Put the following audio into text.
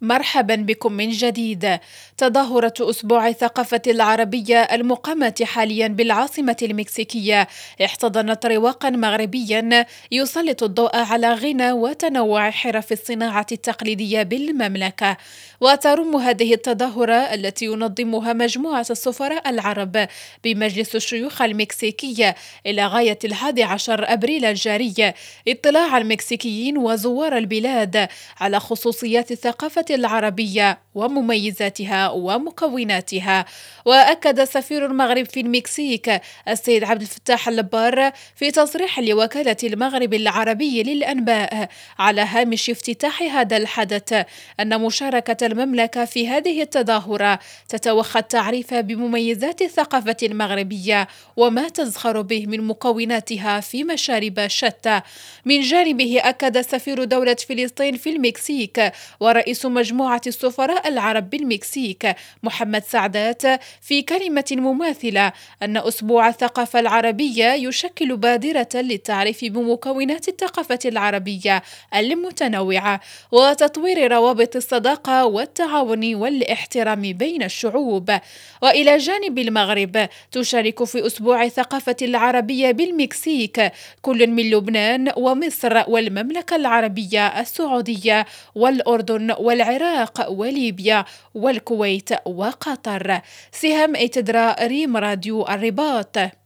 مرحبا بكم من جديد. تظاهرة أسبوع الثقافة العربية المقامة حاليا بالعاصمة المكسيكية احتضنت رواقا مغربيا يسلط الضوء على غنى وتنوع حرف الصناعة التقليدية بالمملكة. وترم هذه التظاهرة التي ينظمها مجموعة السفراء العرب بمجلس الشيوخ المكسيكي إلى غاية 11 أبريل الجاري اطلاع المكسيكيين وزوار البلاد على خصوصيات الثقافة العربية ومميزاتها ومكوناتها. وأكد سفير المغرب في المكسيك السيد عبد الفتاح البار في تصريح لوكالة المغرب العربي للأنباء على هامش افتتاح هذا الحدث أن مشاركة المملكة في هذه التظاهرة تتوخى التعريف بمميزات الثقافة المغربية وما تزخر به من مكوناتها في مشارب شتى. من جانبه أكد سفير دولة فلسطين في المكسيك ورئيس مجموعة السفراء العرب بالمكسيك محمد سعدات في كلمة مماثلة أن أسبوع الثقافة العربية يشكل بادرة للتعريف بمكونات الثقافة العربية المتنوعة وتطوير روابط الصداقة والتعاون والاحترام بين الشعوب. وإلى جانب المغرب تشارك في أسبوع الثقافة العربية بالمكسيك كل من لبنان ومصر والمملكة العربية السعودية والأردن والعراق وليبيا والكويت وقطر. سهام إتدرا ريم راديو الرباط.